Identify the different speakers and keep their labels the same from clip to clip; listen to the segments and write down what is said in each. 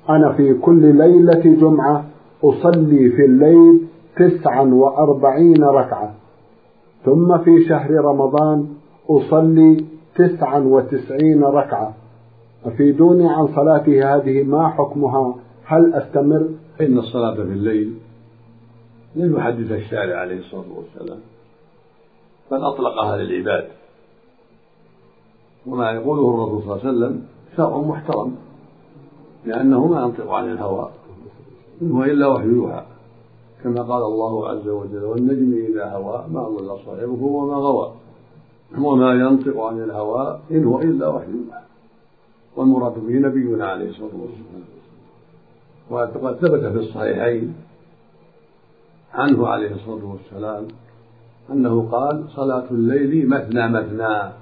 Speaker 1: أنا في كل ليلة جمعة أصلي في الليل 49 ركعة، ثم في شهر رمضان أصلي 99 ركعة. أفيدوني عن صلاتي هذه، ما حكمها؟ هل أستمر؟
Speaker 2: إن الصلاة في الليل لم يحدث الشارع عليه الصلاة والسلام، بل أطلقها للعباد، وما يقوله الرسول صلى الله عليه وسلم شرع محترم، لأنه ما ينطق عن الهوى إن هو إلا وحي يوحى، كما قال الله عز وجل: والنجم إذا هوى ما ضل صاحبه وما غوى، وما ينطق عن الهوى إن هو إلا وحي يوحى. والمراد به نبينا عليه الصلاة والسلام. وقد ثبت في الصحيحين عنه عليه الصلاة والسلام أنه قال: صلاة الليل مثنى مثنى،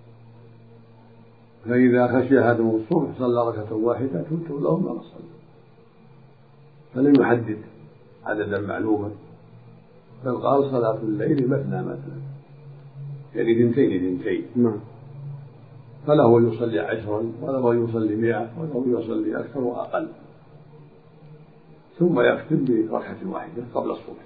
Speaker 2: فإذا خشي أحدهم الصبح صلى ركعة واحدة تؤتر له ما صلى. فلم يحدد عددا معلوما، بل قال: صلاة الليل مثنى مثنى، يعني اثنتين، فله يصلي 10 وله يصلي 100 وله يصلي أكثر وأقل، ثم يختم بركعة واحدة قبل الصبح.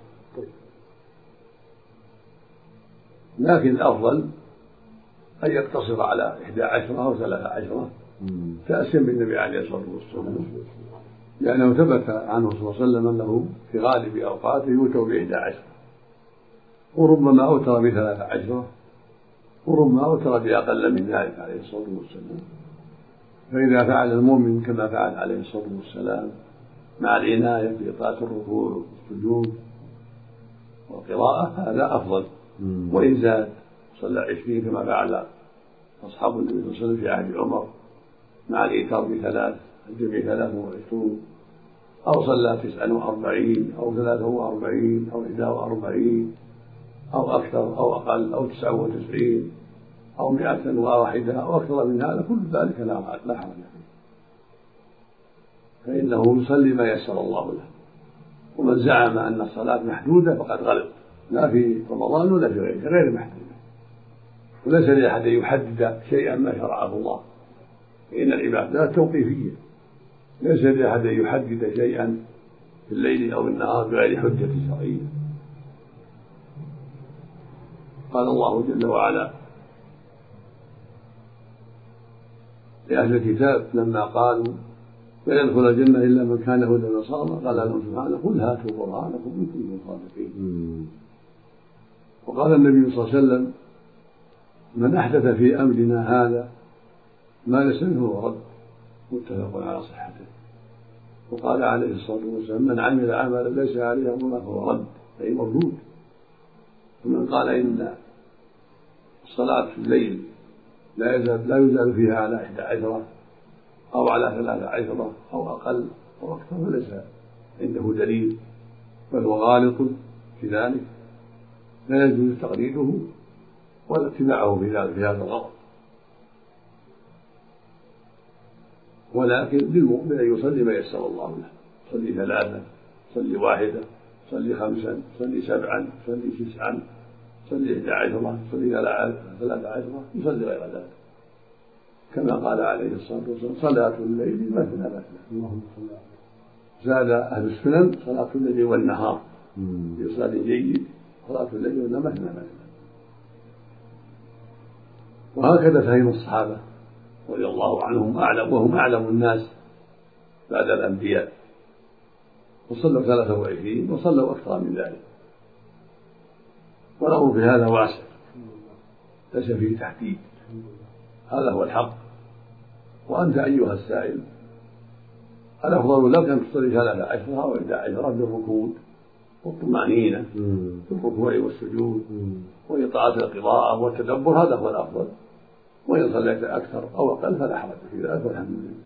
Speaker 2: لكن الأفضل أن يقتصر على 11 أو 13 تأسيا بالنبي عليه الصلاة والسلام، لأنه ثبت عنه صلى الله عليه وسلم أنه في غالب أوقاته يوتر ب11، وربما أوتر ب13، وربما أوتر بأقل من ذلك عليه الصلاة والسلام. فإذا فعل المؤمن كما فعل عليه الصلاة والسلام مع العناية بإطالة الركوع والسجود والقراءة هذا أفضل. وإن زاد صلى 20 كما فعل أصحاب النبي صلى الله عليه وسلم في عهد عمر مع الإيتار ب3 الجمع 23، أو صلى 49 أو 43 أو 41 أو أكثر أو أقل أو 99 أو 101 أو أكثر من هذا، كل ذلك لا حرج فيه، فإنه يصلي ما يسر الله له. ومن زعم أن الصلاة محدودة فقد غلط، لا في رمضان ولا في غيره، غير محدودة، وليس لأحد أن يحدد شيئا ما شرعه الله، فإن العبادات توقيفية، ليس لأحد أن يحدد شيئا في الليل أو النهار بغير حجة شرعية. قال الله جل وعلا لأهل الكتاب لما قالوا لن يدخل الجنة إلا من كان هدى نصارى قال لهم سبحانه: قل هاتوا برهانكم إن كنتم صادقين. وقال النبي صلى الله عليه وسلم: من أحدث في أمرنا هذا ما ليس منه رد، متفق على صحته. وقال عليه الصلاة والسلام: من عمل عملا ليس عليه أمرنا فهو رد، أي مردود. ومن قال إن الصلاة في الليل لا يزال فيها على 11 أو على 13 أو أقل أو أكثر فليس عنده دليل، بل هو غالط في ذلك، لا يجوز تقليده ولا اتباعه في هذا الغلط. ولكن للمؤمن أن يصلي ما يسر الله له، صلي 3، صلي 1، صلي 5، صلي 7، صلي 9، صلي 11، صلي 13، يصلي غير ذلك، كما قال عليه الصلاة والسلام: صلاة الليل مثنى مثنى. زاد أهل السنن: صلاة الليل والنهار، بإصلاة جيد، صلاة الليل والنهار مثنى مثنى. وهكذا فهم الصحابة رضي الله عنهم أعلم، وهم أعلم الناس بعد الأنبياء، وصلوا 23 وصلوا أكثر من ذلك، والأمر في هذا واسع ليس فيه تحديد، هذا هو الحق. وأنت أيها السائل، الأفضل لك أن تصلي 13 أو 11 بالركود والطمأنينة في الركوع والسجود وإطاعة القراءة والتدبر، هذا هو الأفضل. وإن صليت أكثر أو أقل فلا حرج في ذلك، والحمد لله.